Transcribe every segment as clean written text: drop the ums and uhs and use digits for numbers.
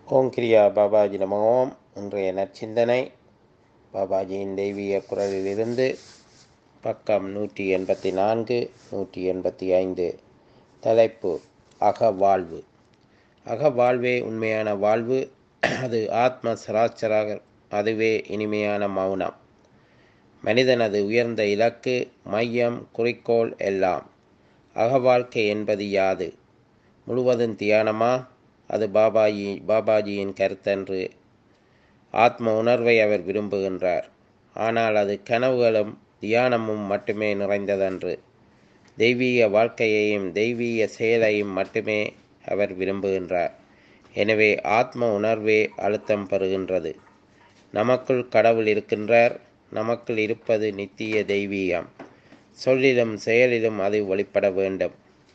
ஓம் கிரியா பாபாஜி நம ஓம். இன்றைய நற்சிந்தனை பாபாஜியின் தெய்வீக குரலிலிருந்து பக்கம் 184 185. தலைப்பு அகவாழ்வு. அகவாழ்வே உண்மையான வாழ்வு. அது ஆத்ம சராச்சராக, அதுவே இனிமையான மௌனம். மனிதனது உயர்ந்த இலக்கு, மையம், குறிக்கோள் எல்லாம். அகவாழ்க்கை என்பது யாது? முழுவதும் தியானமா? அது பாபாஜியின் கருத்தன்று. ஆத்ம உணர்வை அவர் விரும்புகின்றார். ஆனால் அது கனவுகளும் தியானமும் மட்டுமே நிறைந்ததன்று. தெய்வீக வாழ்க்கையையும் தெய்வீக செயலையும் மட்டுமே அவர் விரும்புகின்றார். எனவே ஆத்ம உணர்வே அழுத்தம் பெறுகின்றது. நமக்குள் கடவுள் இருக்கின்றார். நமக்குள் இருப்பது நித்திய தெய்வீகம். சொல்லிலும் செயலிலும் அது வெளிப்பட வேண்டும்.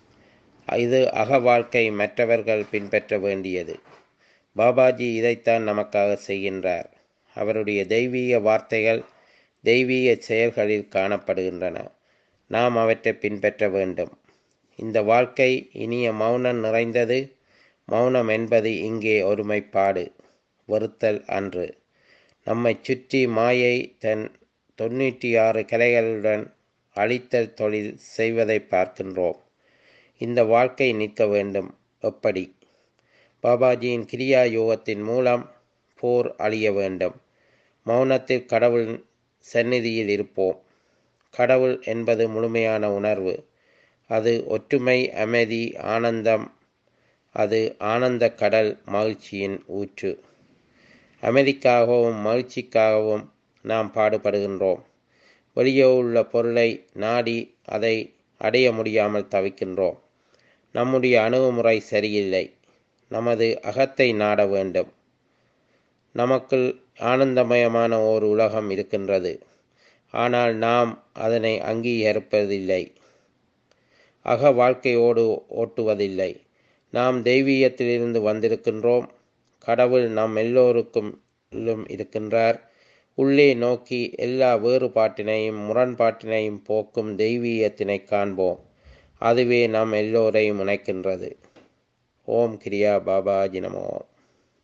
இது அகவாழ்க்கை, மற்றவர்கள் பின்பற்ற வேண்டியது. பாபாஜி இதைத்தான் நமக்காக செய்கின்றார். அவருடைய தெய்வீக வார்த்தைகள் தெய்வீக செயல்களில் காணப்படுகின்றன. நாம் அவற்றை பின்பற்ற வேண்டும். இந்த வாழ்க்கை இனிய மௌனம் நிறைந்தது. மௌனம் என்பது இங்கே ஒருமைப்பாடு, வெறுத்தல் அன்று. நம்மை சுற்றி மாயை தன் 96 கலைகளுடன் அழித்தல் தொழில் செய்வதை பார்க்கின்றோம். இந்த வாழ்க்கை நிற்க வேண்டும். எப்படி? பாபாஜியின் கிரியா யோகத்தின் மூலம் போர் அழிய வேண்டும். மௌனத்தில் கடவுள் சந்நிதியில் இருப்போம். கடவுள் என்பது முழுமையான உணர்வு. அது ஒற்றுமை, அமைதி, ஆனந்தம். அது ஆனந்த கடல், மகிழ்ச்சியின் ஊற்று. அமைதிக்காகவும் மகிழ்ச்சிக்காகவும் நாம் பாடுபடுகின்றோம். வெளியே உள்ள பொருளை நாடி அதை அடைய முடியாமல் தவிக்கின்றோம். நம்முடைய அணுகுமுறை சரியில்லை. நமது அகத்தை நாட வேண்டும். நமக்குள் ஆனந்தமயமான ஓர் உலகம் இருக்கின்றது. ஆனால் நாம் அதனை அங்கீகரிப்பதில்லை. அக வாழ்க்கையோடு ஓட்டுவதில்லை. நாம் தெய்வீகத்திலிருந்து வந்திருக்கின்றோம். கடவுள் நம் எல்லோருக்கும் இருக்கின்றார். உள்ளே நோக்கி எல்லா வேறுபாட்டினையும் முரண்பாட்டினையும் போக்கும் தெய்வீகத்தினை காண்போம். அதுவே நாம் எல்லோரையும் இணைக்கின்றது. ஓம் கிரியா பாபாஜி நமோ.